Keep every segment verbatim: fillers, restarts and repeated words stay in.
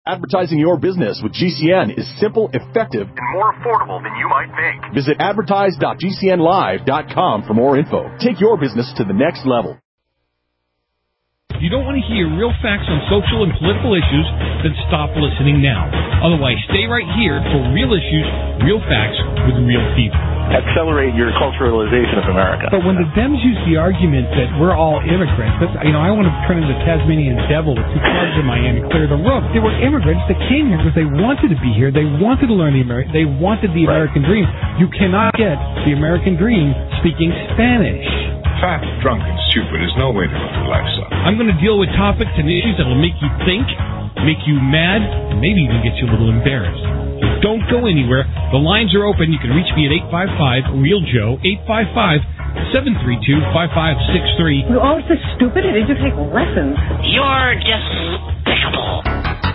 Advertising your business with G C N is simple, effective, and more affordable than you might think. Visit advertise dot g c n live dot com for more info. Take your business to the next level. If you don't want to hear real facts on social and political issues, then stop listening now. Otherwise, stay right here for real issues, real facts with real people. Accelerate your culturalization of America. But when the Dems use the argument that we're all immigrants, that's, you know, I want to turn into the Tasmanian devil with two clubs in Miami, clear the roof. They were immigrants that came here because they wanted to be here. They wanted to learn the American. They wanted the Right. American dream. You cannot get the American dream speaking Spanish. Fat, drunk, and stupid is no way to live your lifestyle. I'm going to deal with topics and issues that will make you think, make you mad, and maybe even get you a little embarrassed. So don't go anywhere. The lines are open. You can reach me at eight five five, real joe, eight five five, seven three two, five five six three. You're all so stupid. Did you take lessons? You're despicable.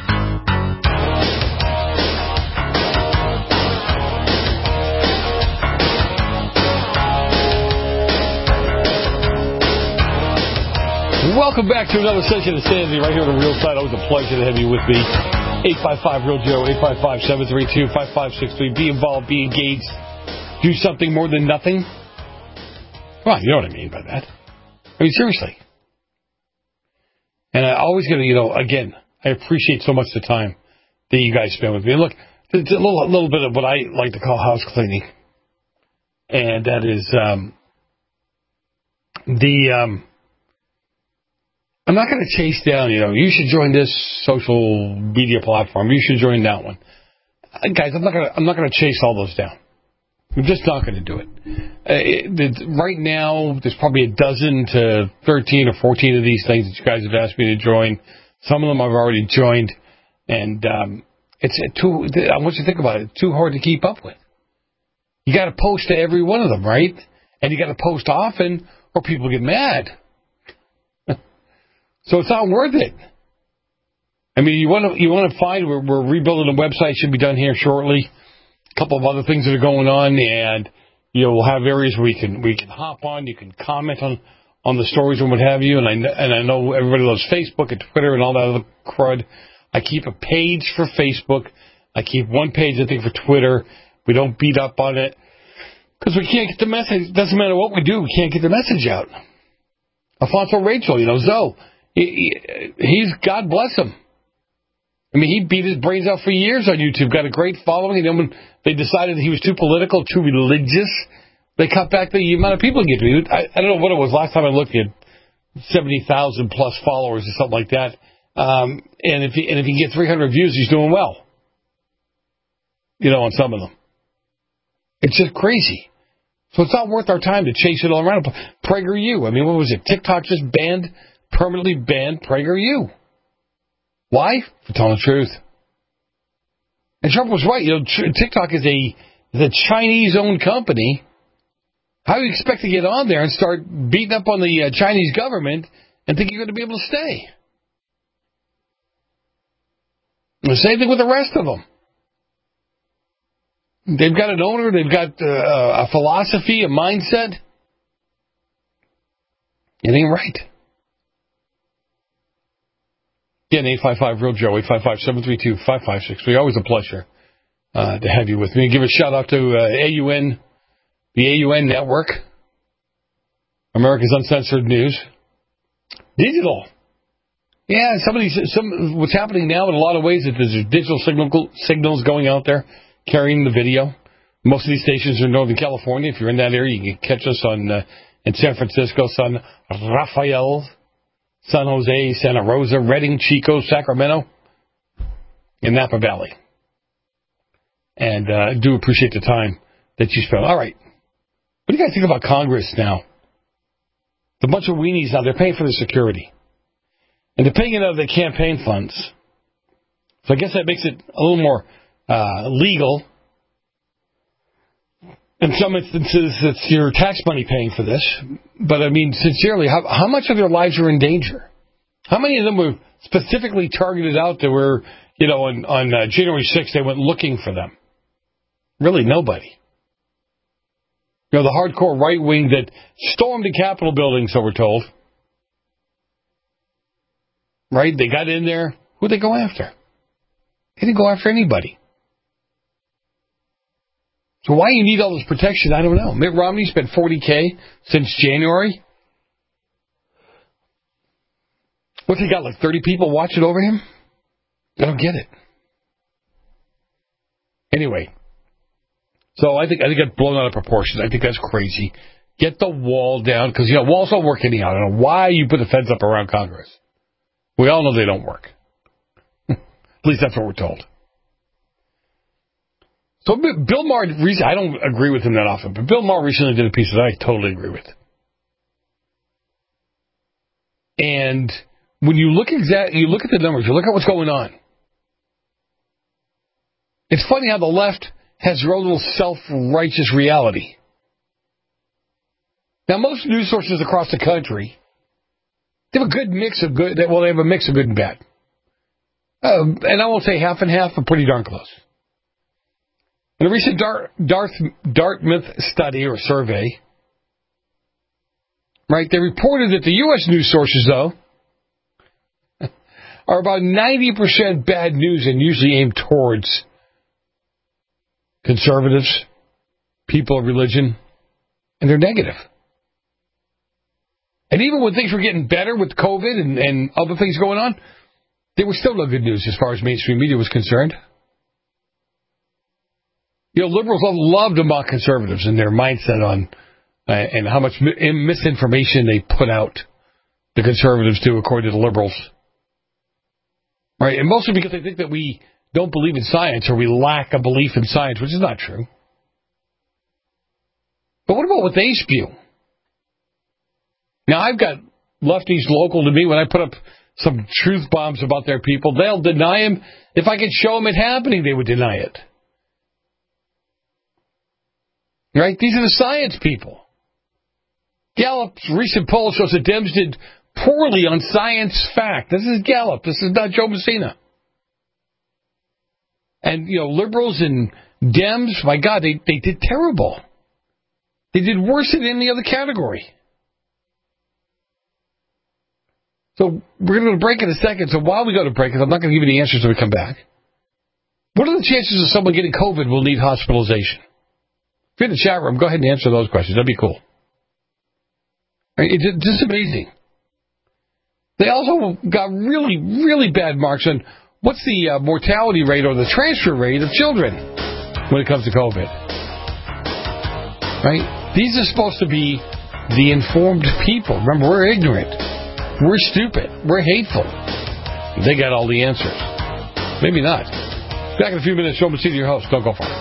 Welcome back to another session of Sanity right here on the Real Side. Always a pleasure to have you with me. eight five five, real joe, eight five five, seven three two, five five six three. Be involved, be engaged, do something more than nothing. Well, you know what I mean by that. I mean, seriously. And I always get to, you know, again, I appreciate so much the time that you guys spend with me. And look, it's a little, a little bit of what I like to call house cleaning. And that is um, the... Um, I'm not going to chase down, you know, you should join this social media platform. You should join that one. Uh, guys, I'm not going to I'm not going to chase all those down. I'm just not going to do it. Uh, it. Right now, there's probably a dozen to thirteen or fourteen of these things that you guys have asked me to join. Some of them I've already joined. And um, it's too, I want you to think about it, it's too hard to keep up with. You got to post to every one of them, right? And you got to post often or people get mad. So it's not worth it. I mean, you want to you want to find we're, we're rebuilding the website. Should be done here shortly. A couple of other things that are going on, and you know we'll have areas where we can we can hop on. You can comment on, on the stories and what have you. And I and I know everybody loves Facebook and Twitter and all that other crud. I keep a page for Facebook. I keep one page I think for Twitter. We don't beat up on it because we can't get the message. It doesn't matter what we do, we can't get the message out. Alfonso Rachel, you know, Zoe. He, he's, God bless him. I mean, he beat his brains out for years on YouTube, got a great following, and then when they decided he was too political, too religious, they cut back the amount of people he get to. I, I don't know what it was. Last time I looked, he had seventy thousand plus followers or something like that. Um, and if he, and if he can get three hundred views, he's doing well. You know, on some of them. It's just crazy. So it's not worth our time to chase it all around. PragerU. I mean, what was it? TikTok just banned permanently banned PragerU. Why? For telling the truth. And Trump was right. You know, TikTok is a is a Chinese-owned company. How do you expect to get on there and start beating up on the uh, Chinese government and think you're going to be able to stay? The same thing with the rest of them. They've got an owner. They've got uh, a philosophy, a mindset. It ain't right. Again, eight five five, real joe, eight five five, seven three two, five five six three. Always a pleasure uh, to have you with me. Give a shout out to uh, A U N, the A U N Network, America's Uncensored News. Digital. Yeah, somebody, some, what's happening now in a lot of ways is there's digital signal, signals going out there carrying the video. Most of these stations are in Northern California. If you're in that area, you can catch us on uh, in San Francisco, San Rafael, San Jose, Santa Rosa, Redding, Chico, Sacramento, and Napa Valley. And uh, I do appreciate the time that you spent. All right. What do you guys think about Congress now? The bunch of weenies now, they're paying for the security. And they're paying it out of their campaign funds. So I guess that makes it a little more uh, legal. In some instances, it's your tax money paying for this. But, I mean, sincerely, how, how much of their lives are in danger? How many of them were specifically targeted out that were, you know, on, on uh, January sixth, they went looking for them? Really, nobody. You know, the hardcore right wing that stormed the Capitol building, so we're told. Right? They got in there. Who'd they go after? He didn't go after anybody. So why you need all this protection, I don't know. Mitt Romney spent forty K since January. What's he got, like thirty people watching over him? I don't get it. Anyway, so I think I think that's blown out of proportions. I think that's crazy. Get the wall down, because, you know, walls don't work anyhow. I don't know why you put a fence up around Congress. We all know they don't work. At least that's what we're told. So Bill Maher, I don't agree with him that often, but Bill Maher recently did a piece that I totally agree with. And when you look exact, you look at the numbers, you look at what's going on. It's funny how the left has their own little self-righteous reality. Now, most news sources across the country, they have a good mix of good, well, they have a mix of good and bad. Uh, and I won't say half and half, but pretty darn close. In a recent Dart, Darth, Dartmouth study or survey, right, they reported that the U S news sources, though, are about ninety percent bad news and usually aimed towards conservatives, people of religion, and they're negative. And even when things were getting better with COVID and, and other things going on, they were still no good news as far as mainstream media was concerned. You know, liberals love to mock conservatives and their mindset on uh, and how much mi- misinformation they put out, the conservatives do, according to the liberals. Right, and mostly because they think that we don't believe in science or we lack a belief in science, which is not true. But what about what they spew? Now, I've got lefties local to me. When I put up some truth bombs about their people, they'll deny them. If I could show them it happening, they would deny it. Right? These are the science people. Gallup's recent poll shows that Dems did poorly on science fact. This is Gallup. This is not Joe Messina. And, you know, liberals and Dems, my God, they, they did terrible. They did worse than any other category. So we're going to go to break in a second. So while we go to break, I'm not going to give you the answers when we come back. What are the chances of someone getting COVID will need hospitalization? If you're in the chat room, go ahead and answer those questions. That'd be cool. It's just amazing. They also got really, really bad marks on what's the uh, mortality rate or the transfer rate of children when it comes to COVID. Right? These are supposed to be the informed people. Remember, we're ignorant. We're stupid. We're hateful. They got all the answers. Maybe not. Back in a few minutes, Joe Messina, your host. Don't go far.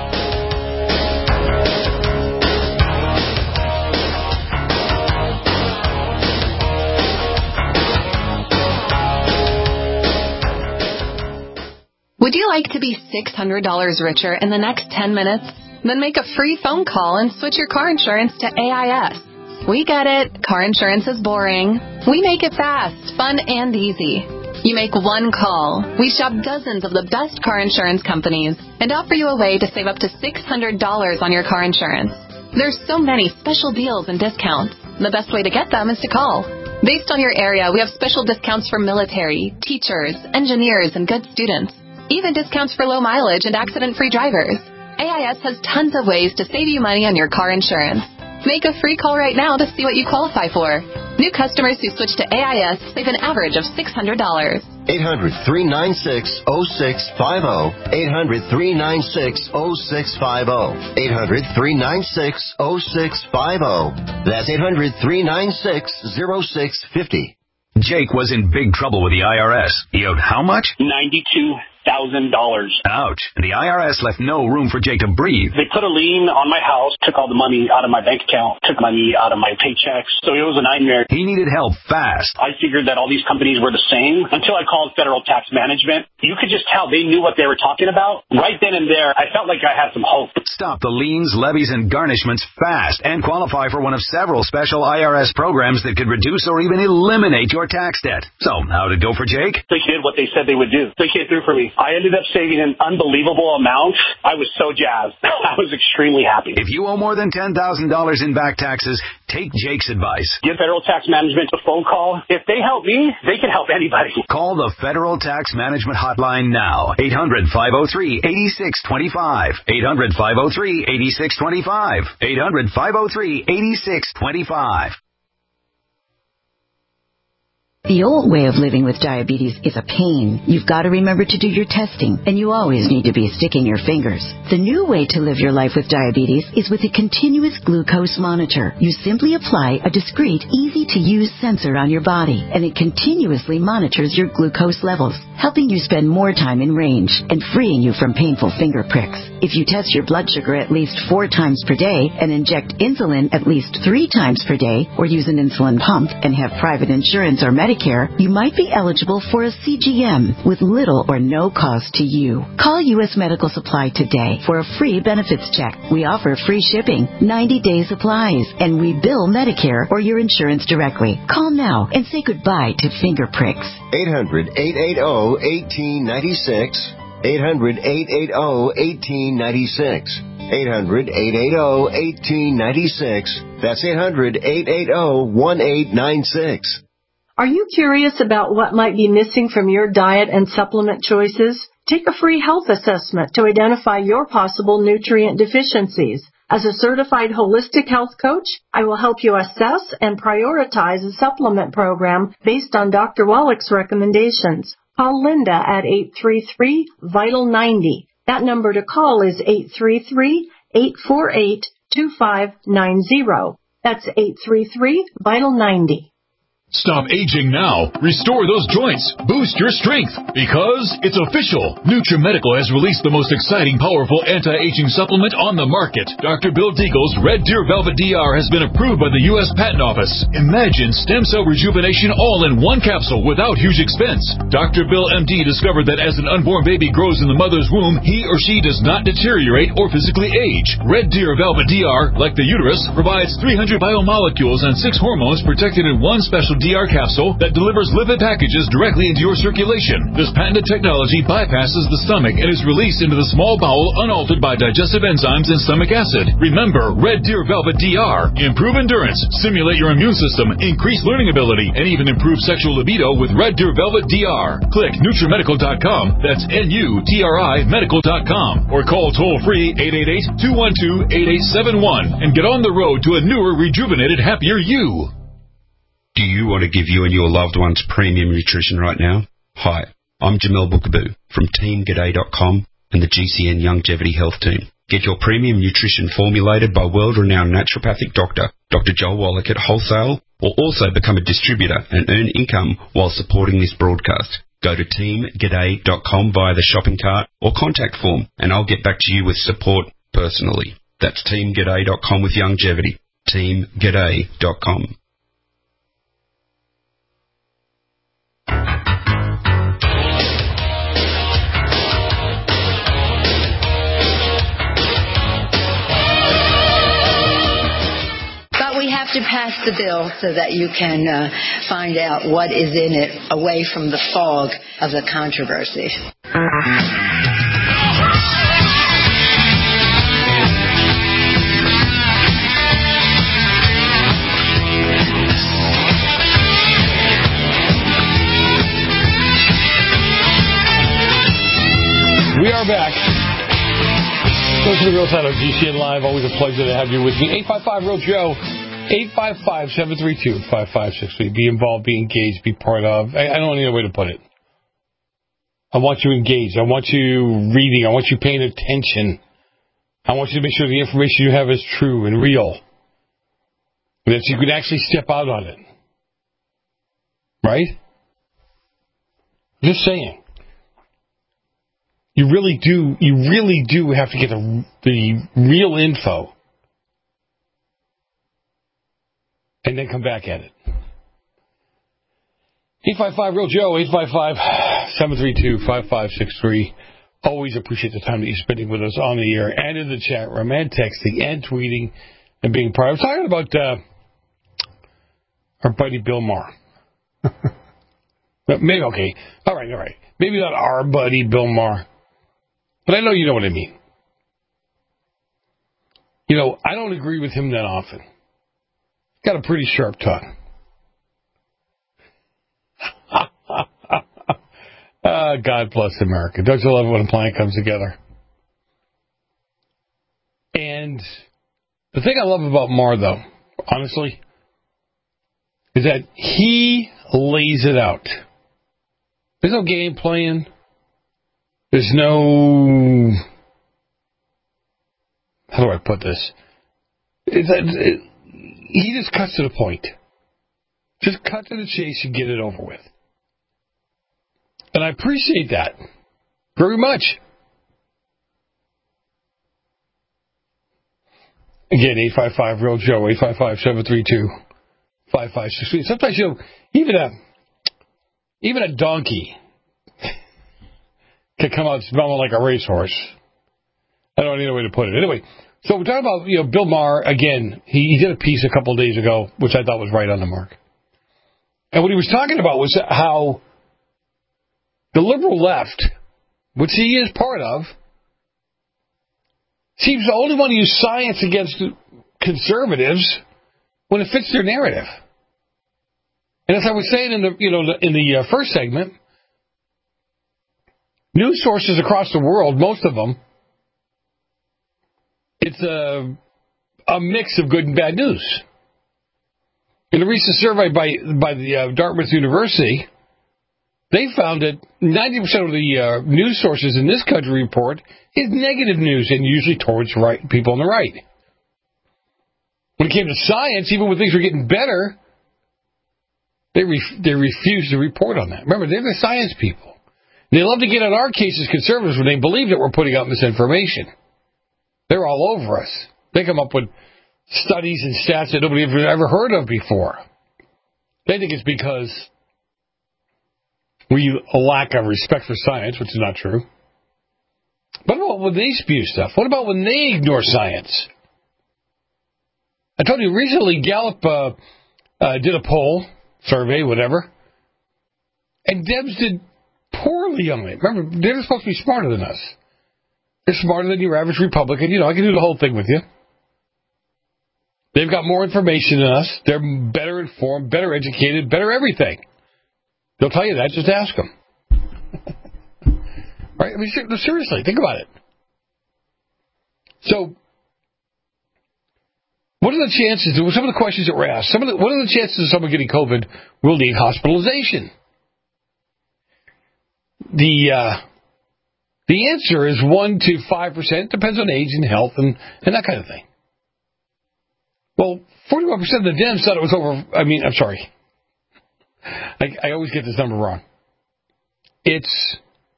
Would you like to be six hundred dollars richer in the next ten minutes? Then make a free phone call and switch your car insurance to A I S. We get it. Car insurance is boring. We make it fast, fun, and easy. You make one call. We shop dozens of the best car insurance companies and offer you a way to save up to six hundred dollars on your car insurance. There's so many special deals and discounts. The best way to get them is to call. Based on your area, we have special discounts for military, teachers, engineers, and good students. Even discounts for low mileage and accident-free drivers. A I S has tons of ways to save you money on your car insurance. Make a free call right now to see what you qualify for. New customers who switch to A I S save an average of six hundred dollars. eight hundred, three nine six, oh six five oh. eight hundred, three nine six, oh six five oh. eight hundred, three nine six, oh six five oh. That's eight hundred, three nine six, oh six five oh. Jake was in big trouble with the I R S. He owed how much? ninety-two thousand dollars. Ouch. And the I R S left no room for Jake to breathe. They put a lien on my house, took all the money out of my bank account, took money out of my paychecks. So it was a nightmare. He needed help fast. I figured that all these companies were the same until I called Federal Tax Management. You could just tell they knew what they were talking about. Right then and there, I felt like I had some hope. Stop the liens, levies, and garnishments fast and qualify for one of several special I R S programs that could reduce or even eliminate your tax debt. So, how'd it go for Jake? They did what they said they would do. They came through for me. I ended up saving an unbelievable amount. I was so jazzed. I was extremely happy. If you owe more than ten thousand dollars in back taxes, take Jake's advice. Give Federal Tax Management a phone call. If they help me, they can help anybody. Call the Federal Tax Management Hotline now. eight hundred, five oh three, eight six two five. eight hundred, five oh three, eight six two five. eight hundred, five oh three, eight six two five. The old way of living with diabetes is a pain. You've got to remember to do your testing, and you always need to be sticking your fingers. The new way to live your life with diabetes is with a continuous glucose monitor. You simply apply a discreet, easy-to-use sensor on your body, and it continuously monitors your glucose levels, helping you spend more time in range and freeing you from painful finger pricks. If you test your blood sugar at least four times per day and inject insulin at least three times per day, or use an insulin pump and have private insurance or Medicare, you might be eligible for a C G M with little or no cost to you. Call U S Medical Supply today for a free benefits check. We offer free shipping, ninety-day supplies, and we bill Medicare or your insurance directly. Call now and say goodbye to finger pricks. eight hundred, eight eight zero, one eight nine six. eight hundred, eight eight zero, one eight nine six. eight hundred, eight eight zero, one eight nine six. That's eight hundred, eight eight zero, one eight nine six. Are you curious about what might be missing from your diet and supplement choices? Take a free health assessment to identify your possible nutrient deficiencies. As a certified holistic health coach, I will help you assess and prioritize a supplement program based on Doctor Wallach's recommendations. Call Linda at eight three three, vital ninety. That number to call is eight three three, eight four eight, two five nine zero. That's eight three three, vital ninety. Stop aging now. Restore those joints. Boost your strength. Because it's official. NutriMedical has released the most exciting, powerful anti-aging supplement on the market. Doctor Bill Deagle's Red Deer Velvet D R has been approved by the U S Patent Office. Imagine stem cell rejuvenation all in one capsule without huge expense. Doctor Bill M D discovered that as an unborn baby grows in the mother's womb, he or she does not deteriorate or physically age. Red Deer Velvet D R, like the uterus, provides three hundred biomolecules and six hormones protected in one special D R capsule that delivers lipid packages directly into your circulation. This patented technology bypasses the stomach and is released into the small bowel unaltered by digestive enzymes and stomach acid. Remember, Red Deer Velvet D R. Improve endurance, stimulate your immune system, increase learning ability, and even improve sexual libido with Red Deer Velvet D R. Click NutriMedical dot com. That's N U T R I medical dot com. Or call toll-free eight eight eight, two one two, eight eight seven one and get on the road to a newer, rejuvenated, happier you. Do you want to give you and your loved ones premium nutrition right now? Hi, I'm Jamel Bookaboo from Team G'day dot com and the G C N Longevity Health Team. Get your premium nutrition formulated by world-renowned naturopathic doctor, Doctor Joel Wallach at wholesale, or also become a distributor and earn income while supporting this broadcast. Go to Team G'day dot com via the shopping cart or contact form, and I'll get back to you with support personally. That's Team G'day dot com with longevity. Team G'day dot com. We have to pass the bill so that you can uh, find out what is in it away from the fog of the controversy. We are back. Go to the Real Time of G C N Live. Always a pleasure to have you with me. eight five five, real Joe. eight five five, seven three two, five five six three. Be involved, be engaged, be part of. I, I don't know any other way to put it. I want you engaged. I want you reading. I want you paying attention. I want you to make sure the information you have is true and real. That you can actually step out on it. Right? Just saying. You really do, you really do have to get the, the real info. And then come back at it. eight five five, real Joe, eight five five, seven three two, five five six three. Always appreciate the time that you're spending with us on the air and in the chat room and texting and tweeting and being part. I was talking about uh, our buddy Bill Maher. Maybe, okay. All right, all right. Maybe not our buddy Bill Maher. But I know you know what I mean. You know, I don't agree with him that often. Got a pretty sharp tongue. uh, God bless America. Don't you love it when a plan comes together? And the thing I love about Maher, though, honestly, is that he lays it out. There's no game plan. There's no... How do I put this? It's, it, he just cuts to the point. Just cut to the chase and get it over with. And I appreciate that very much. Again, eight five five real Joe, eight five five, seven three two, five five six three. Sometimes, you know, even a, even a donkey can come out smelling like a racehorse. I don't need a way to put it. Anyway, so we're talking about, you know, Bill Maher. Again, he, he did a piece a couple of days ago, which I thought was right on the mark. And what he was talking about was how the liberal left, which he is part of, seems to only want to use science against conservatives when it fits their narrative. And as I was saying in the, you know, in the uh, first segment, news sources across the world, most of them, it's a, a mix of good and bad news. In a recent survey by by the uh, Dartmouth University, they found that ninety percent of the uh, news sources in this country report is negative news, and usually towards right people on the right. When it came to science, even when things were getting better, they ref- they refused to report on that. Remember, they're the science people. They love to get on our case as conservatives when they believe that we're putting out misinformation. They're all over us. They come up with studies and stats that nobody ever, ever heard of before. They think it's because we lack of respect for science, which is not true. What about when they spew stuff? What about when they ignore science? I told you recently Gallup uh, uh, did a poll, survey, whatever, and Debs did poorly on it. Remember, they're supposed to be smarter than us. They're smarter than your average Republican. You know, I can do the whole thing with you. They've got more information than us. They're better informed, better educated, better everything. They'll tell you that. Just ask them. Right? I mean, seriously, think about it. So, what are the chances? Some of the questions that were asked. Some of the, what are the chances of someone getting COVID will need hospitalization? The uh, the answer is one to five percent. Depends on age and health and, and that kind of thing. Well, forty-one percent of the Dems thought it was over. I mean, I'm sorry. I, I always get this number wrong. It's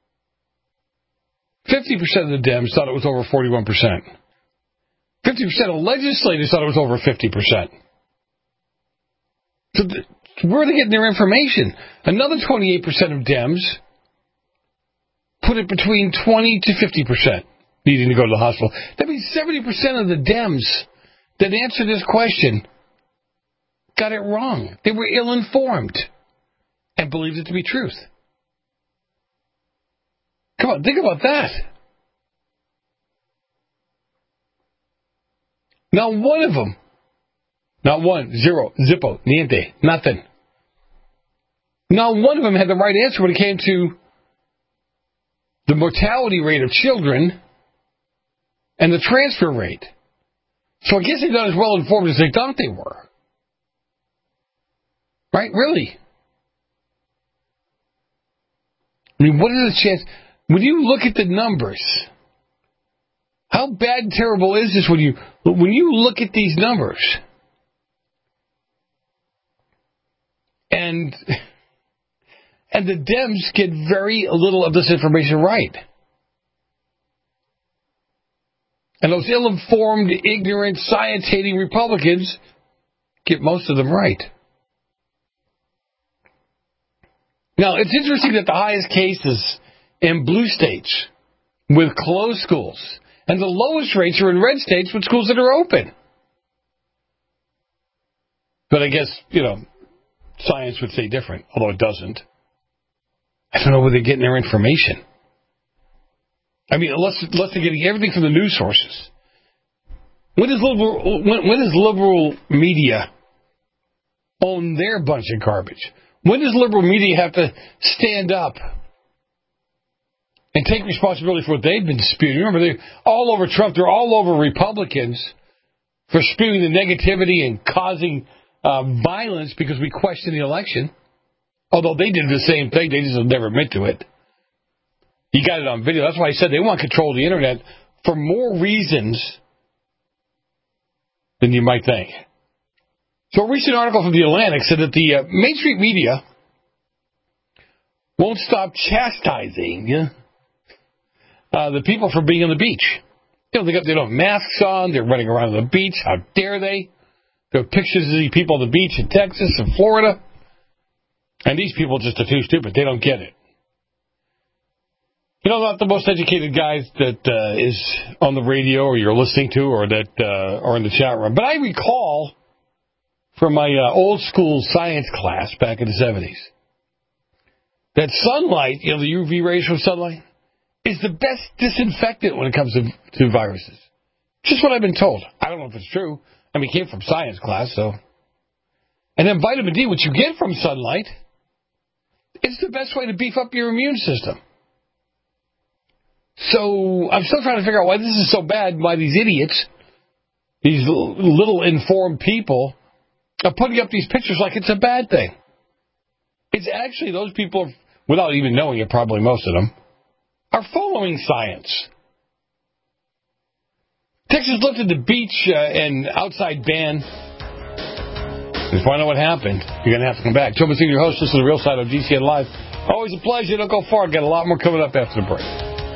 fifty percent of the Dems thought it was over forty-one percent. fifty percent of legislators thought it was over fifty percent. So th- where are they getting their information? Another twenty-eight percent of Dems put it between twenty to fifty percent needing to go to the hospital. That means seventy percent of the Dems that answered this question got it wrong. They were ill-informed and believed it to be truth. Come on, think about that. Not one of them, not one, zero, zippo, niente, nothing. Not one of them had the right answer when it came to the mortality rate of children and the transfer rate. So I guess they're not as well informed as they thought they were. Right? Really? I mean, what is the chance? When you look at the numbers, how bad and terrible is this when you when you look at these numbers? And and the Dems get very little of this information right. And those ill-informed, ignorant, science-hating Republicans get most of them right. Now, it's interesting that the highest cases in blue states with closed schools, and the lowest rates are in red states with schools that are open. But I guess, you know, science would say different, although it doesn't. I don't know where they're getting their information. I mean, unless, unless they're getting everything from the news sources. When does liberal, when, when does liberal media own their bunch of garbage? When does liberal media have to stand up and take responsibility for what they've been spewing? Remember, they're all over Trump. They're all over Republicans for spewing the negativity and causing uh, violence because we question the election. Although they did the same thing. They just never admit to it. You got it on video. That's why I said they want to control the Internet for more reasons than you might think. So a recent article from The Atlantic said that the uh, mainstream media won't stop chastising uh, the people for being on the beach. You know, they, got, they don't have masks on. They're running around on the beach. How dare they? There are pictures of these people on the beach in Texas and Florida. And these people just are too stupid. They don't get it. You know, not the most educated guys that uh, is on the radio or you're listening to or that uh, are in the chat room. But I recall from my uh, old school science class back in the seventies that sunlight, you know, the U V rays from sunlight, is the best disinfectant when it comes to, to viruses. Just what I've been told. I don't know if it's true. I mean, it came from science class, so. And then vitamin D, which you get from sunlight, is the best way to beef up your immune system. So I'm still trying to figure out why this is so bad, why these idiots, these little informed people, are putting up these pictures like it's a bad thing. It's actually those people, without even knowing it, probably most of them, are following science. Texas lifted the beach uh, and outside ban. Just find out what happened. You're going to have to come back. Joe Massino, your host. This is The Real Side of G C N Live. Always a pleasure. Don't go far. Got a lot more coming up after the break.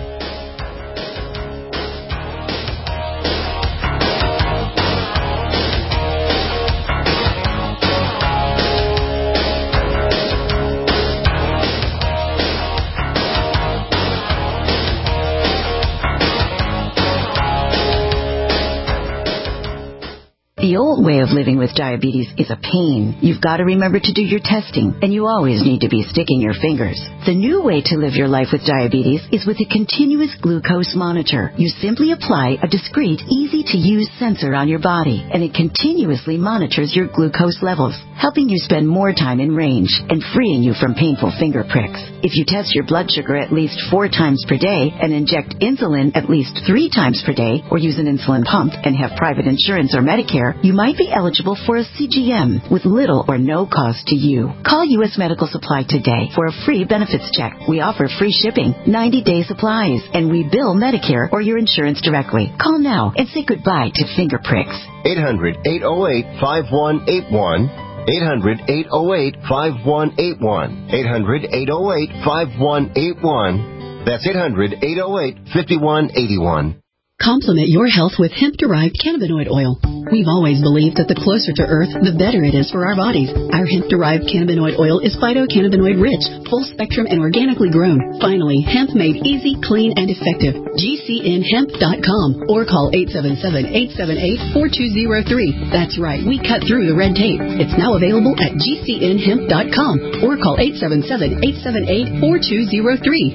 The old way of living with diabetes is a pain. You've got to remember to do your testing, and you always need to be sticking your fingers. The new way to live your life with diabetes is with a continuous glucose monitor. You simply apply a discreet, easy-to-use sensor on your body, and it continuously monitors your glucose levels, helping you spend more time in range and freeing you from painful finger pricks. If you test your blood sugar at least four times per day and inject insulin at least three times per day, or use an insulin pump and have private insurance or Medicare, you might be eligible for a C G M with little or no cost to you. Call U S Medical Supply today for a free benefits check. We offer free shipping, ninety-day supplies, and we bill Medicare or your insurance directly. Call now and say goodbye to finger pricks. eight hundred, eight oh eight, five one eight one. eight hundred, eight oh eight, five one eight one. eight hundred, eight oh eight, five one eight one. That's eight hundred, eight oh eight, five one eight one. Complement your health with hemp-derived cannabinoid oil. We've always believed that the closer to Earth, the better it is for our bodies. Our hemp-derived cannabinoid oil is phytocannabinoid rich, full spectrum, and organically grown. Finally, hemp made easy, clean, and effective. G C N hemp dot com or call eight seven seven, eight seven eight, four two zero three. That's right, we cut through the red tape. It's now available at G C N hemp dot com or call eight seven seven, eight seven eight, four two zero three.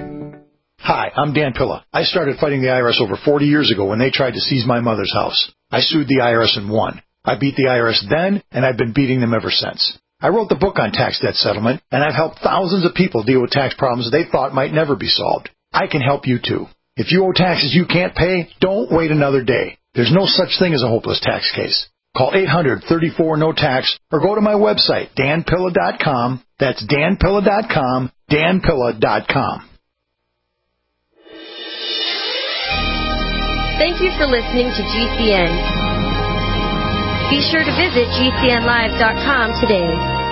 Hi, I'm Dan Pilla. I started fighting the I R S over forty years ago when they tried to seize my mother's house. I sued the I R S and won. I beat the I R S then, and I've been beating them ever since. I wrote the book on tax debt settlement, and I've helped thousands of people deal with tax problems they thought might never be solved. I can help you too. If you owe taxes you can't pay, don't wait another day. There's no such thing as a hopeless tax case. Call eight hundred, thirty-four, no tax or go to my website, dan pilla dot com. That's dan pilla dot com, dan pilla dot com. Thank you for listening to G C N. Be sure to visit G C N live dot com today.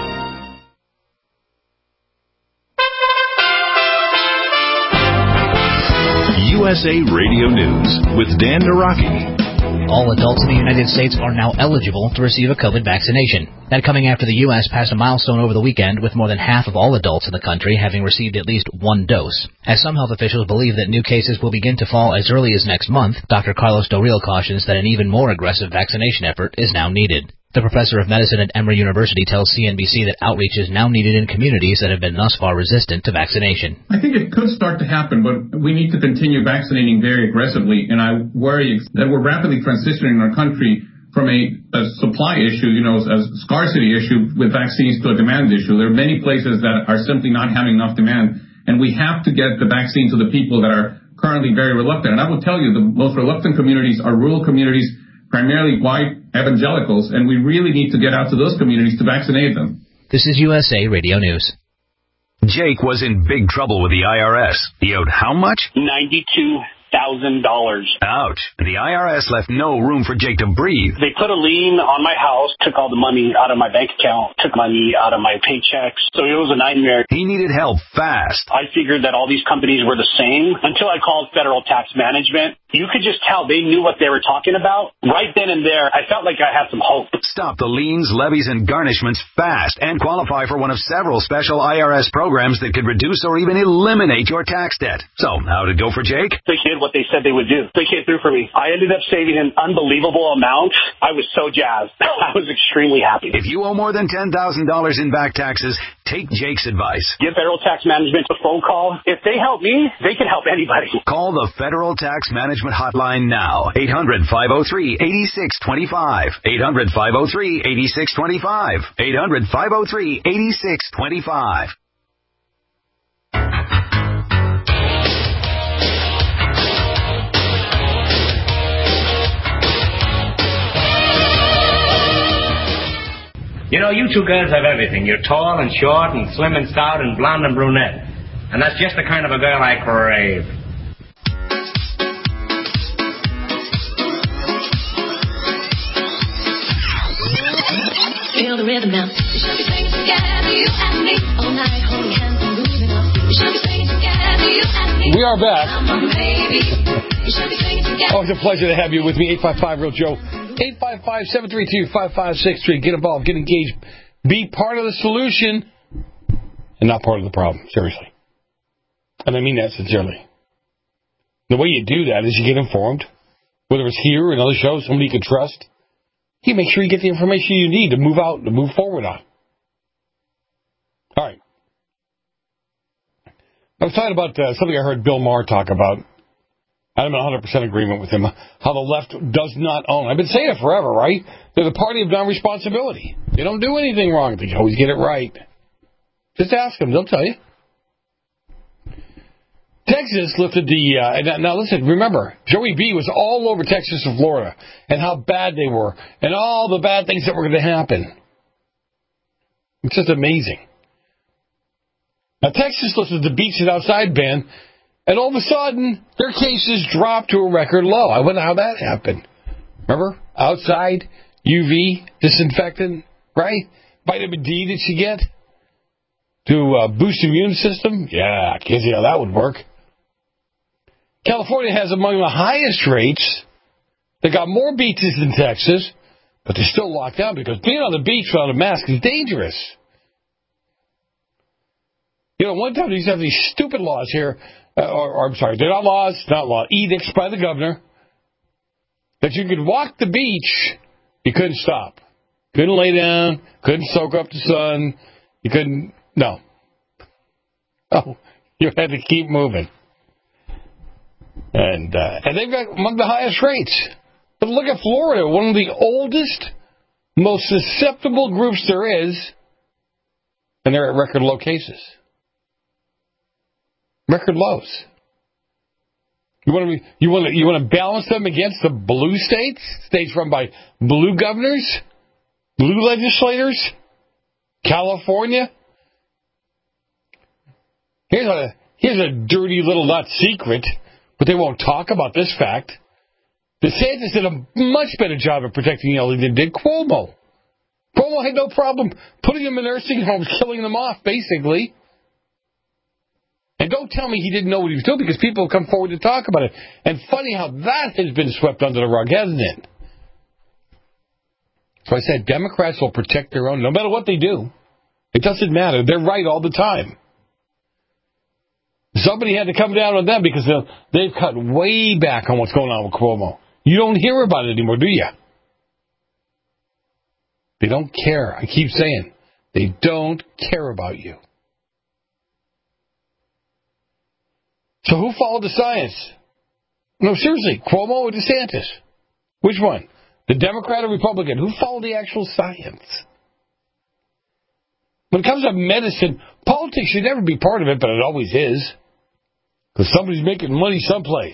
U S A Radio News with Dan Naraki. All adults in the United States are now eligible to receive a COVID vaccination. That coming after the U S passed a milestone over the weekend with more than half of all adults in the country having received at least one dose. As some health officials believe that new cases will begin to fall as early as next month, Doctor Carlos Del Real cautions that an even more aggressive vaccination effort is now needed. The professor of medicine at Emory University tells C N B C that outreach is now needed in communities that have been thus far resistant to vaccination. I think it could start to happen, but we need to continue vaccinating very aggressively, and I worry that we're rapidly transitioning our country from a, a supply issue, you know, a scarcity issue with vaccines to a demand issue. There are many places that are simply not having enough demand, and we have to get the vaccine to the people that are currently very reluctant. And I will tell you, the most reluctant communities are rural communities, primarily white evangelicals, and we really need to get out to those communities to vaccinate them. This is U S A Radio News. Jake was in big trouble with the I R S. He owed how much? ninety-two thousand dollars. Ouch. The I R S left no room for Jake to breathe. They put a lien on my house, took all the money out of my bank account, took money out of my paychecks. So it was a nightmare. He needed help fast. I figured that all these companies were the same until I called Federal Tax Management. You could just tell they knew what they were talking about. Right then and there, I felt like I had some hope. Stop the liens, levies, and garnishments fast and qualify for one of several special I R S programs that could reduce or even eliminate your tax debt. So, how'd it go for Jake? They did what they said they would do. They came through for me. I ended up saving an unbelievable amount. I was so jazzed. I was extremely happy. If you owe more than ten thousand dollars in back taxes, take Jake's advice. Give Federal Tax Management a phone call. If they help me, they can help anybody. Call the Federal Tax Management hotline now. eight hundred, five oh three, eight six two five. eight hundred, five oh three, eight six two five. eight hundred, five oh three, eight six two five. You know, you two girls have everything. You're tall and short and slim and stout and blonde and brunette. And that's just the kind of a girl I crave. Feel the rhythm now. We should be singing together, you and me, all night, holding hands and moving on. We should be singing together, you and me. We are back. We should be singing together. Always a pleasure to have you with me. eight five five Real Joe. eight five five, seven three two, five five six three. Get involved. Get engaged. Be part of the solution and not part of the problem. Seriously. And I mean that sincerely. The way you do that is you get informed. Whether it's here or another show, somebody you can trust. You make sure you get the information you need to move out, to move forward on. All right. I was talking about uh, something I heard Bill Maher talk about. I'm in one hundred percent agreement with him. How the left does not own. I've been saying it forever, right? They're the party of non-responsibility. They don't do anything wrong. They always get it right. Just ask them. They'll tell you. Texas lifted the... Uh, now, listen, remember, Joey B. was all over Texas and Florida and how bad they were and all the bad things that were going to happen. It's just amazing. Now, Texas lifted the Beach and Outside ban, and all of a sudden, their cases dropped to a record low. I wonder how that happened. Remember? Outside, U V, disinfectant, right? Vitamin D that you get to uh, boost the immune system. Yeah, I can't see how that would work. California has among the highest rates. They got more beaches than Texas, but they're still locked down because being on the beach without a mask is dangerous. You know, one time they used to have these stupid laws here, uh, or, or I'm sorry, they're not laws, not law, edicts by the governor, that you could walk the beach, you couldn't stop. Couldn't lay down, couldn't soak up the sun, you couldn't, no. Oh, you had to keep moving. And uh, and they've got among the highest rates. But look at Florida, one of the oldest, most susceptible groups there is, and they're at record low cases. Record lows. You want to be, you want to you want to balance them against the blue states, states run by blue governors, blue legislators, California. Here's a here's a dirty little not secret, but they won't talk about this fact. DeSantis did a much better job of protecting the elderly than did Cuomo. Cuomo had no problem putting them in nursing homes, killing them off, basically. And don't tell me he didn't know what he was doing, because people come forward to talk about it. And funny how that has been swept under the rug, hasn't it? So I said Democrats will protect their own, no matter what they do. It doesn't matter. They're right all the time. Somebody had to come down on them because they've cut way back on what's going on with Cuomo. You don't hear about it anymore, do you? They don't care. I keep saying, they don't care about you. So who followed the science? No, seriously, Cuomo or DeSantis? Which one? The Democrat or Republican? Who followed the actual science? When it comes to medicine, politics should never be part of it, but it always is. Because somebody's making money someplace.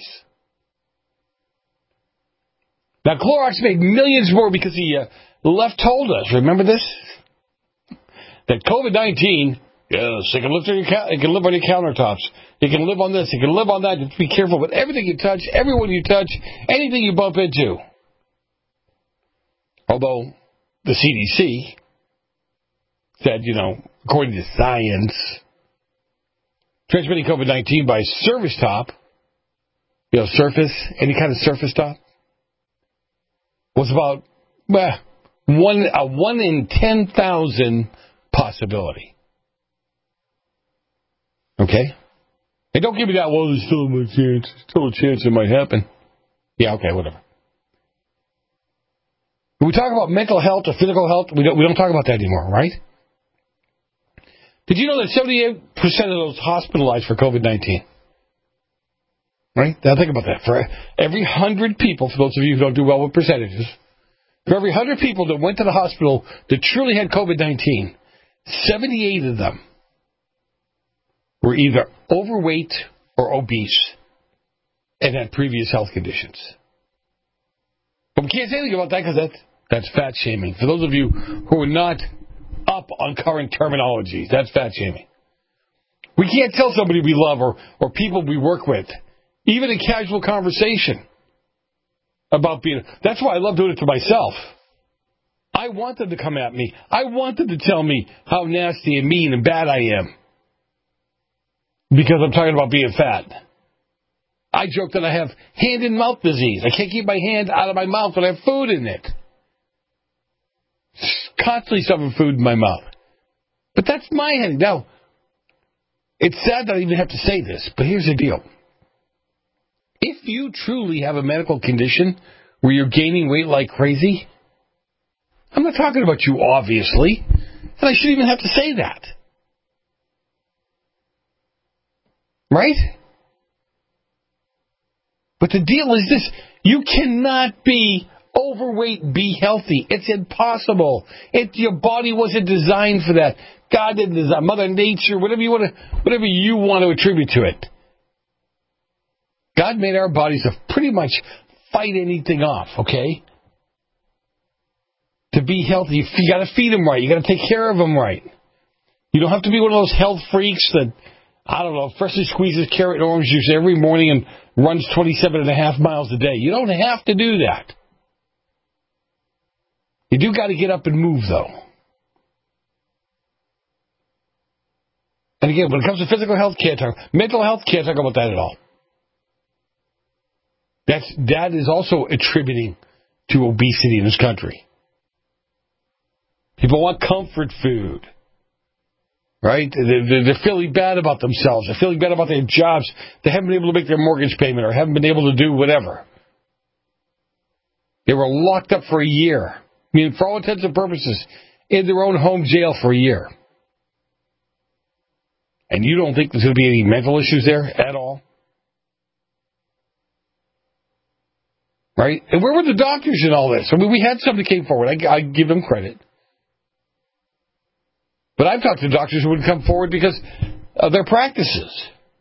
Now, Clorox made millions more because the uh, left told us, remember this? That COVID nineteen, yes, it can, live on your, it can live on your countertops. It can live on this. It can live on that. Just be careful with everything you touch, everyone you touch, anything you bump into. Although the C D C said, you know, according to science, transmitting COVID nineteen by surface top, you know, surface, any kind of surface top, was about well, one a one in ten thousand possibility. Okay? And don't give me that, well, there's still a chance, still a chance it might happen. Yeah, okay, whatever. When we talk about mental health or physical health, we don't, we don't talk about that anymore, right? Did you know that seventy-eight percent of those hospitalized for COVID nineteen? Right? Now think about that. For every one hundred people, for those of you who don't do well with percentages, for every one hundred people that went to the hospital that truly had COVID nineteen, seventy-eight of them were either overweight or obese and had previous health conditions. But we can't say anything about that because that's, that's fat shaming. For those of you who are not up on current terminology, that's fat shaming. We can't tell somebody we love or, or people we work with, even in casual conversation, about being... That's why I love doing it to myself. I want them to come at me. I want them to tell me how nasty and mean and bad I am because I'm talking about being fat. I joke that I have hand and mouth disease. I can't keep my hand out of my mouth when I have food in it. Constantly stuffing food in my mouth. But that's my head. Now, it's sad that I even have to say this, but here's the deal. If you truly have a medical condition where you're gaining weight like crazy, I'm not talking about you, obviously, and I shouldn't even have to say that. Right? But the deal is this. You cannot be overweight, be healthy. It's impossible. It, your body wasn't designed for that. God didn't design, Mother Nature, whatever you want to, whatever you want to attribute to it. God made our bodies to pretty much fight anything off, okay? To be healthy, you got to feed them right. You got to take care of them right. You don't have to be one of those health freaks that, I don't know, freshly squeezes carrot and orange juice every morning and runs twenty-seven and a half miles a day. You don't have to do that. You do got to get up and move, though. And again, when it comes to physical health, can't talk. Mental health, can't talk about that at all. That's, that is also attributing to obesity in this country. People want comfort food. Right? They're, they're feeling bad about themselves. They're feeling bad about their jobs. They haven't been able to make their mortgage payment or haven't been able to do whatever. They were locked up for a year. I mean, for all intents and purposes, in their own home jail for a year. And you don't think there's going to be any mental issues there at all? Right? And where were the doctors in all this? I mean, we had some that came forward. I, I give them credit. But I've talked to doctors who wouldn't come forward because of their practices.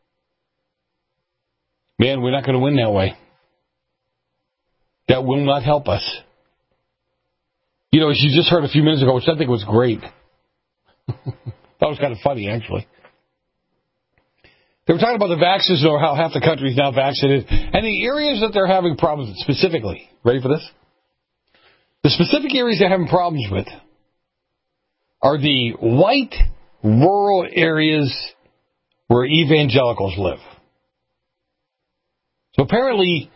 Man, we're not going to win that way. That will not help us. You know, as you just heard a few minutes ago, which I think was great. That was kind of funny, actually. They were talking about the vaccines or how half the country is now vaccinated. And the areas that they're having problems with specifically. Ready for this? The specific areas they're having problems with are the white rural areas where evangelicals live. So apparently,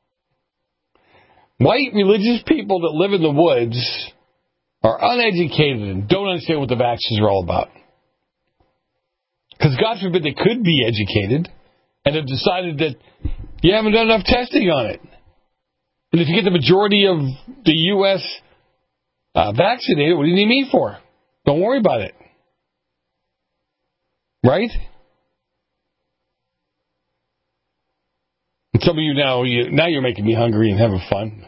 white religious people that live in the woods are uneducated and don't understand what the vaccines are all about. Because God forbid they could be educated and have decided that you haven't done enough testing on it. And if you get the majority of the U S Uh, vaccinated, what do you need me for? Don't worry about it. Right? And some of you now, you, now you're making me hungry and having fun.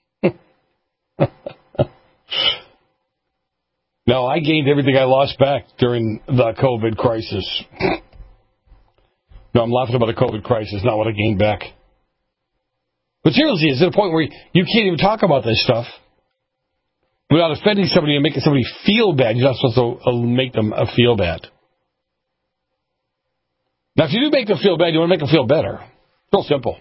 No, I gained everything I lost back during the COVID crisis. No, I'm laughing about the COVID crisis, not what I gained back. But seriously, it's at a point where you can't even talk about this stuff without offending somebody and making somebody feel bad. You're not supposed to make them feel bad. Now, if you do make them feel bad, you want to make them feel better. It's real simple.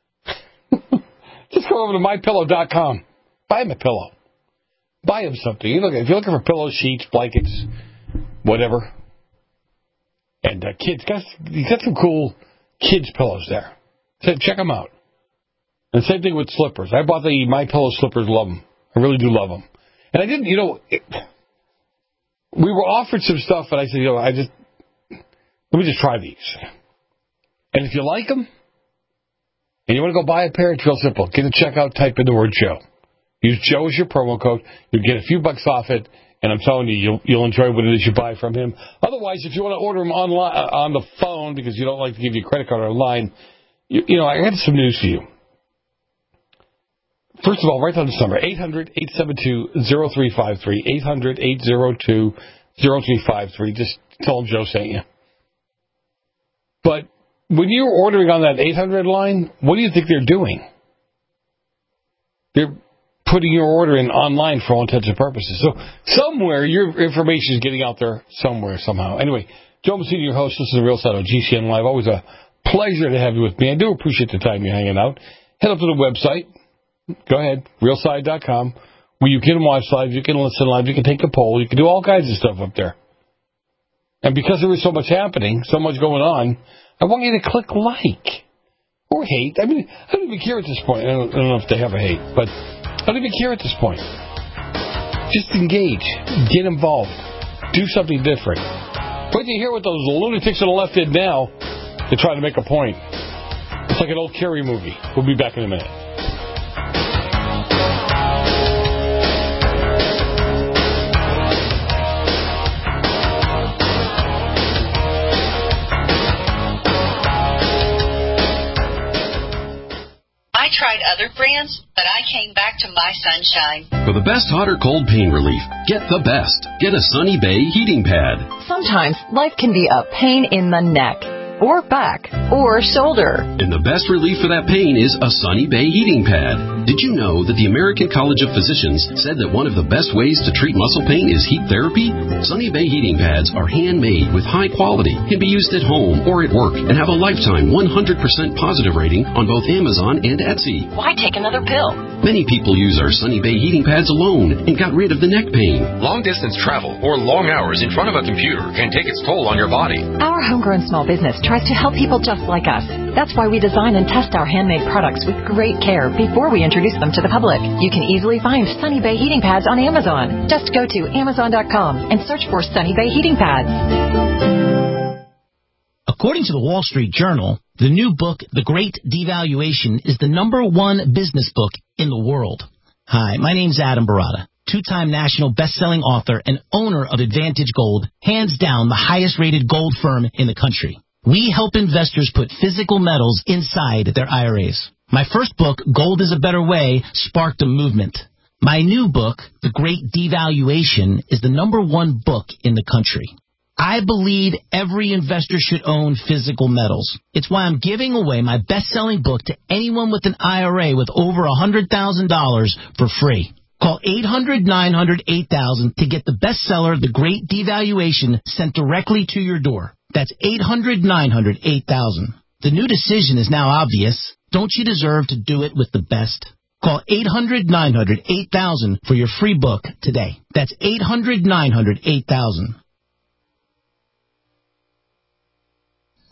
Just go over to my pillow dot com. Buy him a pillow. Buy him something. You look, if you're looking for pillows, sheets, blankets, whatever. And uh, kids, got, you got some cool kids' pillows there. So check them out. And same thing with slippers. I bought the My Pillow slippers. Love them. I really do love them. And I didn't, you know, it, we were offered some stuff, and I said, you know, I just, let me just try these. And if you like them, and you want to go buy a pair, it's real simple. Get a checkout, type in the word Joe. Use Joe as your promo code. You'll get a few bucks off it, and I'm telling you, you'll, you'll enjoy what it is you buy from him. Otherwise, if you want to order them online, uh, on the phone, because you don't like to give you a credit card online, you, you know, I got some news for you. First of all, write down this number, eight hundred, eight seven two, zero three five three, eight hundred, eight zero two, zero three five three. Just tell them Joe sent you. But when you're ordering on that eight hundred line, what do you think they're doing? They're putting your order in online for all intents and purposes. So somewhere your information is getting out there somewhere, somehow. Anyway, Joe Messina, your host. This is The Real Side on G C N Live. Always a pleasure to have you with me. I do appreciate the time you're hanging out. Head up to the website. Go ahead, real side dot com, where you can watch live, you can listen live, you can take a poll, you can do all kinds of stuff up there. And because there is so much happening, so much going on, I want you to click like or hate. I mean, I don't even care at this point. I don't, I don't know if they have a hate, but I don't even care at this point. Just engage, get involved, do something different. Wait till you hear what those lunatics on the left did now to try to make a point. It's like an old Carrie movie. We'll be back in a minute. I tried other brands, but I came back to My Sunshine. For the best hot or cold pain relief, get the best. Get a Sunny Bay heating pad. Sometimes life can be a pain in the neck, or back, or shoulder. And the best relief for that pain is a Sunny Bay heating pad. Did you know that the American College of Physicians said that one of the best ways to treat muscle pain is heat therapy? Sunny Bay heating pads are handmade with high quality, can be used at home or at work, and have a lifetime one hundred percent positive rating on both Amazon and Etsy. Why take another pill? Many people use our Sunny Bay heating pads alone and got rid of the neck pain. Long-distance travel or long hours in front of a computer can take its toll on your body. Our homegrown small business tries to help people just like us. That's why we design and test our handmade products with great care before we introduce them to the public. You can easily find Sunny Bay heating pads on Amazon. Just go to amazon dot com and search for Sunny Bay heating pads. According to the Wall Street Journal, the new book, The Great Devaluation, is the number one business book in the world. Hi, my name's Adam Barata, two-time national best-selling author and owner of Advantage Gold, hands down the highest-rated gold firm in the country. We help investors put physical metals inside their I R As. My first book, Gold is a Better Way, sparked a movement. My new book, The Great Devaluation, is the number one book in the country. I believe every investor should own physical metals. It's why I'm giving away my best-selling book to anyone with an I R A with over one hundred thousand dollars for free. Call eight hundred, nine hundred, eight thousand to get the bestseller, The Great Devaluation, sent directly to your door. That's eight hundred, nine hundred, eight thousand. The new decision is now obvious. Don't you deserve to do it with the best? Call eight hundred, nine hundred, eight thousand for your free book today. That's eight hundred, nine hundred, eight thousand.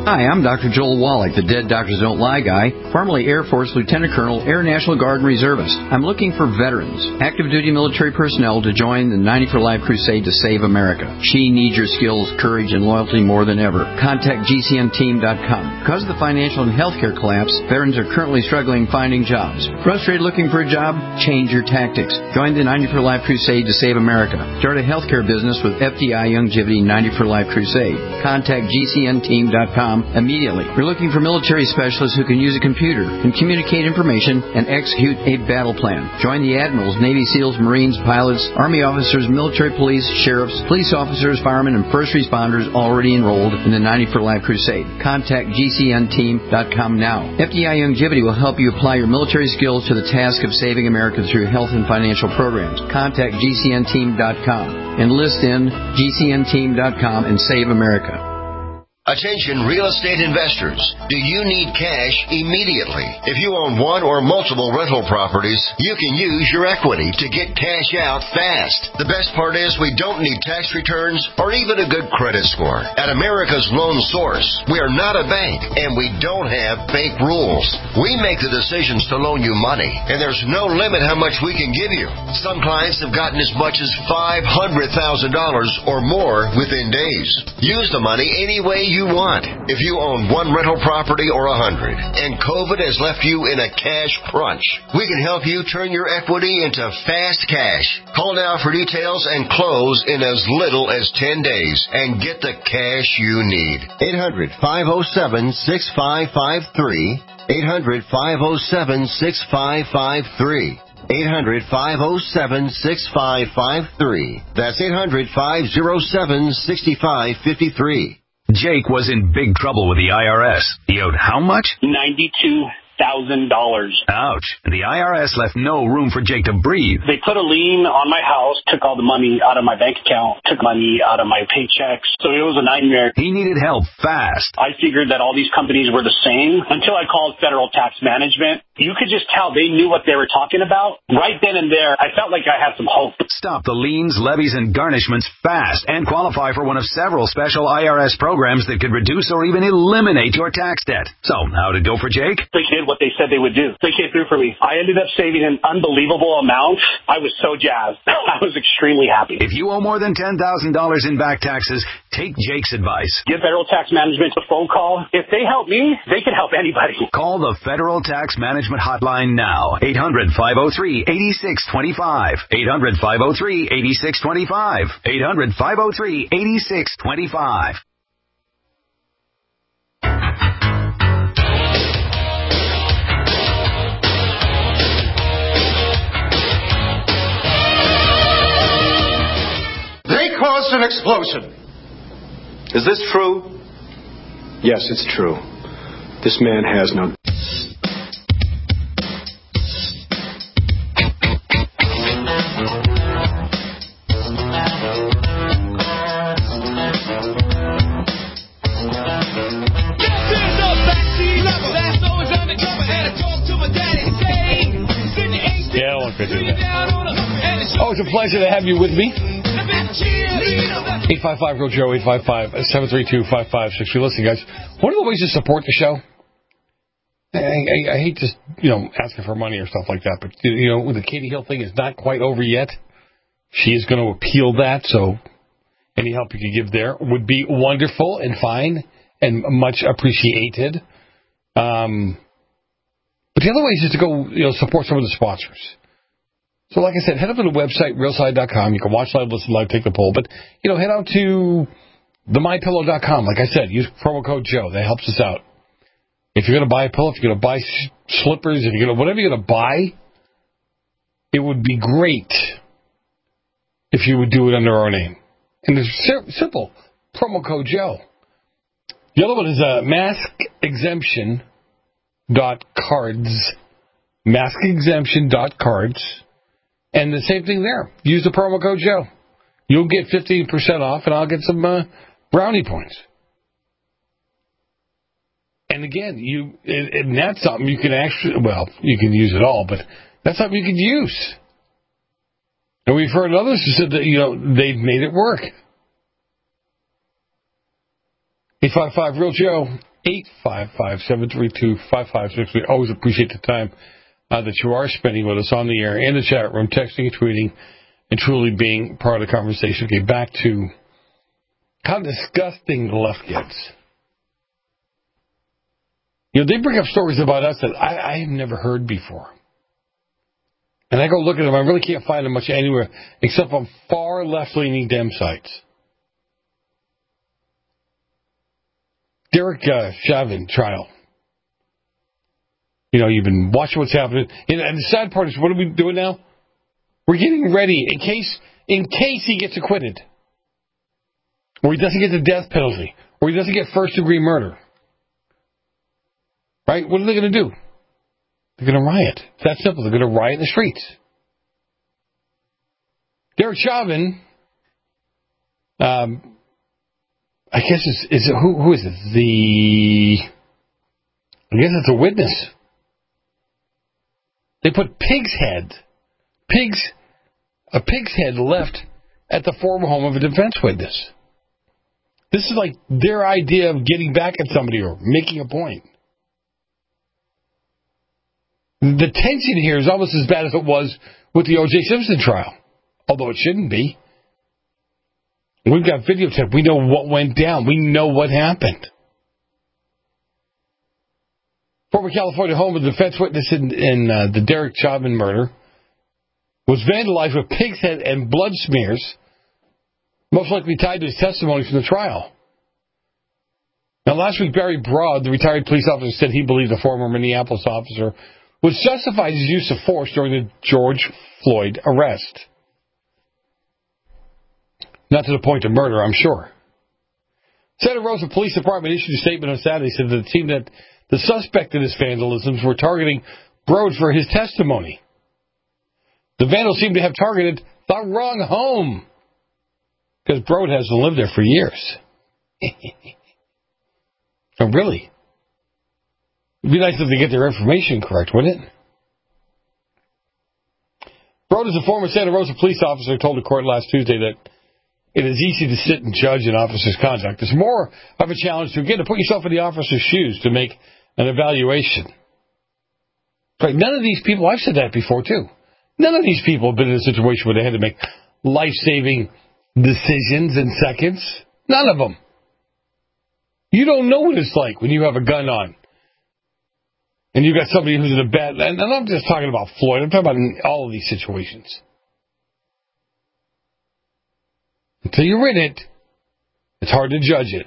Hi, I'm Doctor Joel Wallach, the Dead Doctors Don't Lie guy, formerly Air Force Lieutenant Colonel, Air National Guard and Reservist. I'm looking for veterans, active duty military personnel to join the ninety for Life crusade to save America. She needs your skills, courage, and loyalty more than ever. Contact G C N team dot com. Because of the financial and healthcare collapse, veterans are currently struggling finding jobs. Frustrated looking for a job? Change your tactics. Join the ninety for Life crusade to save America. Start a healthcare business with F D I Youngevity ninety for Life crusade. Contact G C N team dot com immediately. We're looking for military specialists who can use a computer and communicate information and execute a battle plan. Join the admirals, Navy SEALs, Marines, pilots, Army officers, military police, sheriffs, police officers, firemen, and first responders already enrolled in the ninety for Life crusade. Contact G C N team dot com now. F D I Youngevity will help you apply your military skills to the task of saving America through health and financial programs. Contact G C N team dot com. Enlist in G C N team dot com and save America. Attention real estate investors. Do you need cash immediately? If you own one or multiple rental properties, you can use your equity to get cash out fast. The best part is we don't need tax returns or even a good credit score. At America's Loan Source, we are not a bank and we don't have bank rules. We make the decisions to loan you money, and there's no limit how much we can give you. Some clients have gotten as much as five hundred thousand dollars or more within days. Use the money any way you want. If you own one rental property or a hundred, and COVID has left you in a cash crunch, we can help you turn your equity into fast cash. Call now for details and close in as little as ten days and get the cash you need. eight hundred, five oh seven, six five five three. eight hundred, five oh seven, six five five three. eight hundred, five oh seven, six five five three. That's eight hundred, five oh seven, six five five three. Jake was in big trouble with the I R S. He owed how much? ninety-two thousand dollars. Ouch. The I R S left no room for Jake to breathe. They put a lien on my house, took all the money out of my bank account, took money out of my paychecks. So it was a nightmare. He needed help fast. I figured that all these companies were the same until I called Federal Tax Management. You could just tell they knew what they were talking about. Right then and there, I felt like I had some hope. Stop the liens, levies, and garnishments fast and qualify for one of several special I R S programs that could reduce or even eliminate your tax debt. So, how'd it go for Jake? They did what they said they would do. They came through for me. I ended up saving an unbelievable amount. I was so jazzed. I was extremely happy. If you owe more than ten thousand dollars in back taxes, take Jake's advice. Give Federal Tax Management a phone call. If they help me, they can help anybody. Call the Federal Tax Management Hotline now. eight hundred, five oh three, eight six two five. eight hundred, five oh three, eight six two five. eight hundred, five oh three, eight six two five. They caused an explosion. Is this true? Yes, it's true. This man has no... Yeah, I won't do that. Oh, it's a pleasure to have you with me. eight five five, Real Joe, eight five five, seven three two, five five six three. Listen, guys, one of the ways to support the show, I, I, I hate just, you know, asking for money or stuff like that, but, you know, the Katie Hill thing is not quite over yet. She is going to appeal that, so any help you can give there would be wonderful and fine and much appreciated. Um, but the other way is just to go, you know, support some of the sponsors. So like I said, head over to the website, real side dot com. You can watch live, listen live, take the poll. But, you know, head out to the my pillow dot com. Like I said, use promo code Joe. That helps us out. If you're going to buy a pillow, if you're going to buy slippers, if you're going to, whatever you're going to buy, it would be great if you would do it under our name. And it's simple. Promo code Joe. The other one is uh, mask exemption dot cards. mask exemption dot cards. And the same thing there. Use the promo code Joe. You'll get fifteen percent off, and I'll get some uh, brownie points. And again, you and that's something you can actually, well, you can use it all, but that's something you can use. And we've heard others who said that, you know, they've made it work. eight five five, Real Joe, eight five five, seven three two, five five six three. Always appreciate the time uh, that you are spending with us on the air, in the chat room, texting and tweeting, and truly being part of the conversation. Okay, back to how disgusting the left gets. You know, they bring up stories about us that I, I have never heard before. And I go look at them, I really can't find them much anywhere except on far left-leaning Dem sites. Derek uh, Chauvin trial. You know, you've been watching what's happening. And, and the sad part is, what are we doing now? We're getting ready in case in case he gets acquitted. Or he doesn't get the death penalty. Or he doesn't get first-degree murder. Right? What are they going to do? They're going to riot. It's that simple. They're going to riot in the streets. Derek Chauvin, um, I guess it's, is it, who, who is it? The, I guess it's a witness. They put pig's head, pigs, a pig's head left at the former home of a defense witness. This is like their idea of getting back at somebody or making a point. The tension here is almost as bad as it was with the O J Simpson trial, although it shouldn't be. We've got videotape. We know what went down. We know what happened. Former California home of the defense witness in, in uh, the Derek Chauvin murder was vandalized with pig's head and blood smears, most likely tied to his testimony from the trial. Now, last week, Barry Broad, the retired police officer, said he believed the former Minneapolis officer was justified his use of force during the George Floyd arrest. Not to the point of murder, I'm sure. Santa Rosa Police Department issued a statement on Saturday, said that the team that the suspect in his vandalisms were targeting Broad for his testimony. The vandals seem to have targeted the wrong home, because Broad hasn't lived there for years. Oh, really? It'd be nice if they get their information correct, wouldn't it? Broad is a former Santa Rosa police officer, told the court last Tuesday that it is easy to sit and judge an officer's conduct. It's more of a challenge to, again, to put yourself in the officer's shoes to make an evaluation. Right? None of these people, I've said that before too, none of these people have been in a situation where they had to make life-saving decisions in seconds. None of them. You don't know what it's like when you have a gun on. And you've got somebody who's in a bad... And I'm not just talking about Floyd. I'm talking about in all of these situations. Until you're in it, it's hard to judge it.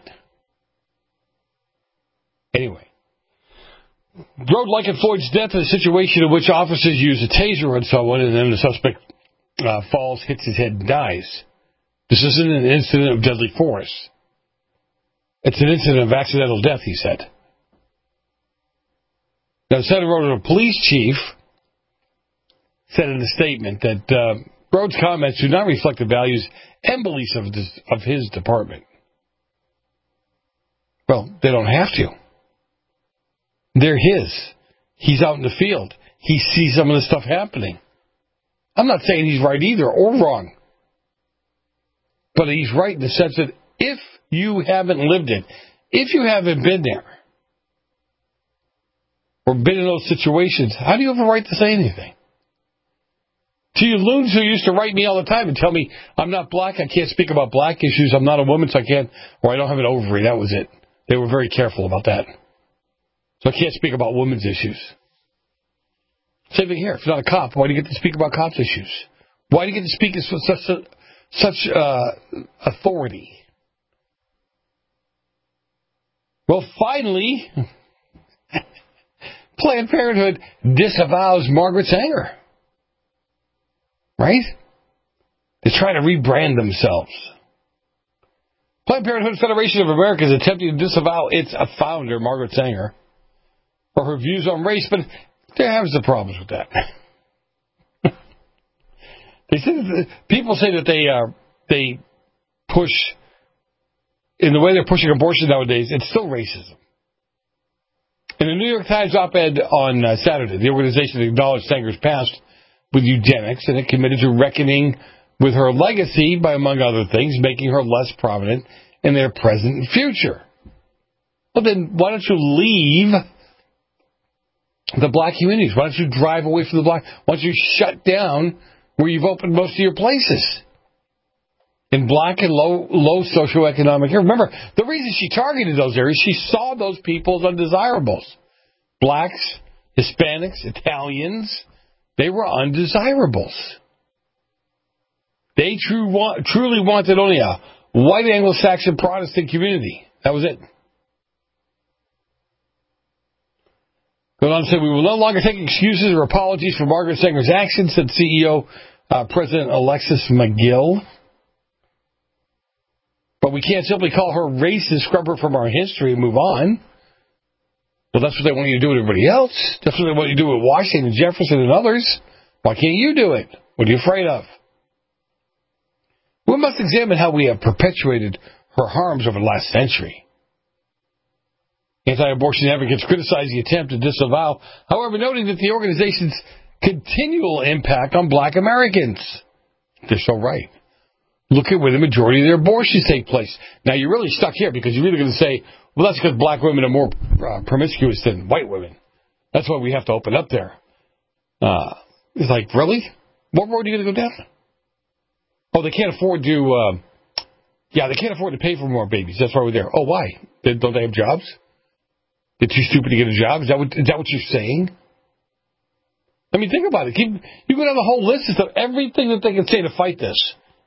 Anyway. Broad likened Floyd's death to a situation in which officers use a taser on someone and then the suspect uh, falls, hits his head, and dies. This isn't an incident of deadly force. It's an incident of accidental death, he said. Now, the Santa Rosa police chief said in a statement that uh, Broad's comments do not reflect the values and beliefs of, this, of his department. Well, they don't have to. They're his. He's out in the field. He sees some of the stuff happening. I'm not saying he's right either or wrong. But he's right in the sense that if you haven't lived it, if you haven't been there, or been in those situations, how do you have a right to say anything? To you loons who used to write me all the time and tell me I'm not black, I can't speak about black issues, I'm not a woman, so I can't, or I don't have an ovary, that was it. They were very careful about that. So I can't speak about women's issues. Same thing here. If you're not a cop, why do you get to speak about cops' issues? Why do you get to speak with such, such uh, authority? Well, finally, Planned Parenthood disavows Margaret Sanger. Right? They're trying to rebrand themselves. Planned Parenthood Federation of America is attempting to disavow its founder, Margaret Sanger, for her views on race, but there have some problems with that. They say that, people say that they uh, they push, in the way they're pushing abortion nowadays, it's still racism. In the New York Times op-ed on uh, Saturday, the organization acknowledged Sanger's past with eugenics, and it committed to reckoning with her legacy by, among other things, making her less prominent in their present and future. Well, then why don't you leave the black communities? Why don't you drive away from the black? Why don't you shut down where you've opened most of your places? In black and low low socioeconomic areas. Remember, the reason she targeted those areas, she saw those people as undesirables. Blacks, Hispanics, Italians, they were undesirables. They true, want, truly wanted only a white Anglo-Saxon Protestant community. That was it. Going on to say, we will no longer take excuses or apologies for Margaret Sanger's actions, said C E O uh, President Alexis McGill. But we can't simply call her racist, scrub her from our history, and move on. Well, that's what they want you to do with everybody else. That's what they want you to do with Washington, Jefferson, and others. Why can't you do it? What are you afraid of? We must examine how we have perpetuated her harms over the last century. Anti-abortion advocates criticize the attempt to disavow, however, noting that the organization's continual impact on black Americans. They're so right. Look at where the majority of their abortions take place. Now, you're really stuck here because you're either going to say, well, that's because black women are more uh, promiscuous than white women. That's why we have to open up there. Uh, it's like, really? What road are you going to go down? Oh, they can't afford to, uh, yeah, they can't afford to pay for more babies. That's why we're there. Oh, why? They, don't they have jobs? They're too stupid to get a job? Is that what, is that what you're saying? I mean, think about it. Keep, you go down the whole list of everything that they can say to fight this.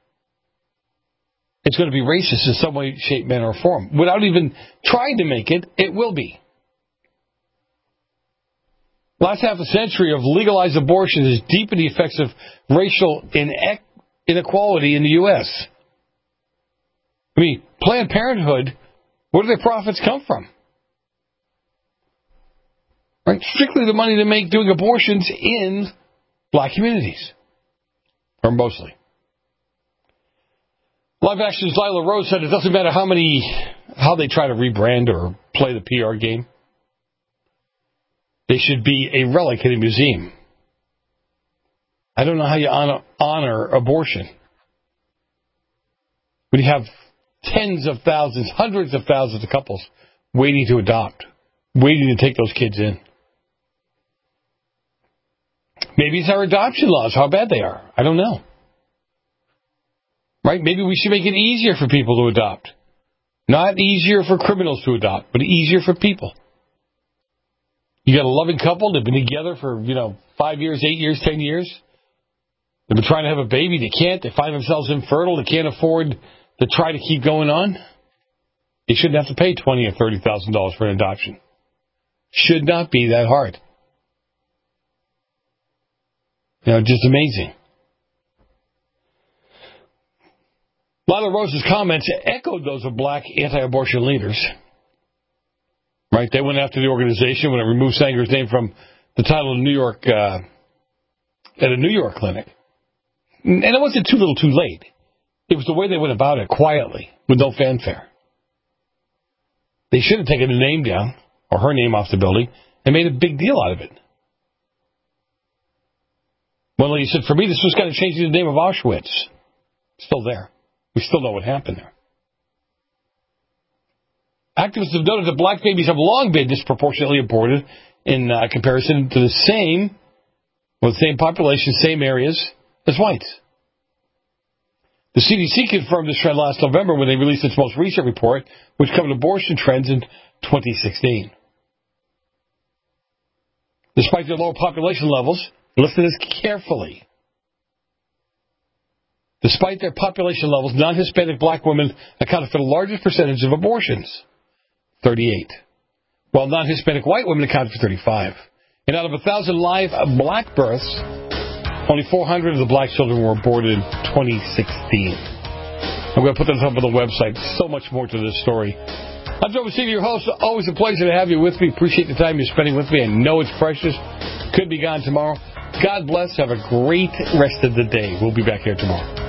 It's going to be racist in some way, shape, manner, or form. Without even trying to make it, it will be. Last half a century of legalized abortion has deepened the effects of racial inequality in the U S. I mean, Planned Parenthood, where do their profits come from? Right? Strictly the money they make doing abortions in black communities. Or mostly. Live Action's Lila Rose said it doesn't matter how many, how they try to rebrand or play the P R game. They should be a relic in a museum. I don't know how you honor, honor abortion when you have tens of thousands, hundreds of thousands of couples waiting to adopt, waiting to take those kids in. Maybe it's our adoption laws, how bad they are. I don't know. Right? Maybe we should make it easier for people to adopt. Not easier for criminals to adopt, but easier for people. You got a loving couple, they've been together for, you know, five years, eight years, ten years. They've been trying to have a baby, they can't, they find themselves infertile, they can't afford to try to keep going on. They shouldn't have to pay twenty thousand dollars or thirty thousand dollars for an adoption. Should not be that hard. You know, just amazing. Lila Rose's comments echoed those of black anti-abortion leaders. Right? They went after the organization when it removed Sanger's name from the title of New York, uh, at a New York clinic. And it wasn't too little too late. It was the way they went about it, quietly, with no fanfare. They should have taken the name down, or her name off the building, and made a big deal out of it. One lady said, for me, this was kind of changing the name of Auschwitz. Still there. We still know what happened there. Activists have noted that black babies have long been disproportionately aborted in uh, comparison to the same, well, the same population, same areas as whites. The C D C confirmed this trend last November when they released its most recent report, which covered abortion trends in twenty sixteen. Despite their low population levels, listen to this carefully. Despite their population levels, non-Hispanic black women accounted for the largest percentage of abortions, thirty-eight, while non-Hispanic white women accounted for thirty-five. And out of one thousand live black births, only four hundred of the black children were aborted in twenty sixteen. I'm going to put that up on the website. So much more to this story. I'm Joe Messina, your host. Always a pleasure to have you with me. Appreciate the time you're spending with me. I know it's precious. Could be gone tomorrow. God bless. Have a great rest of the day. We'll be back here tomorrow.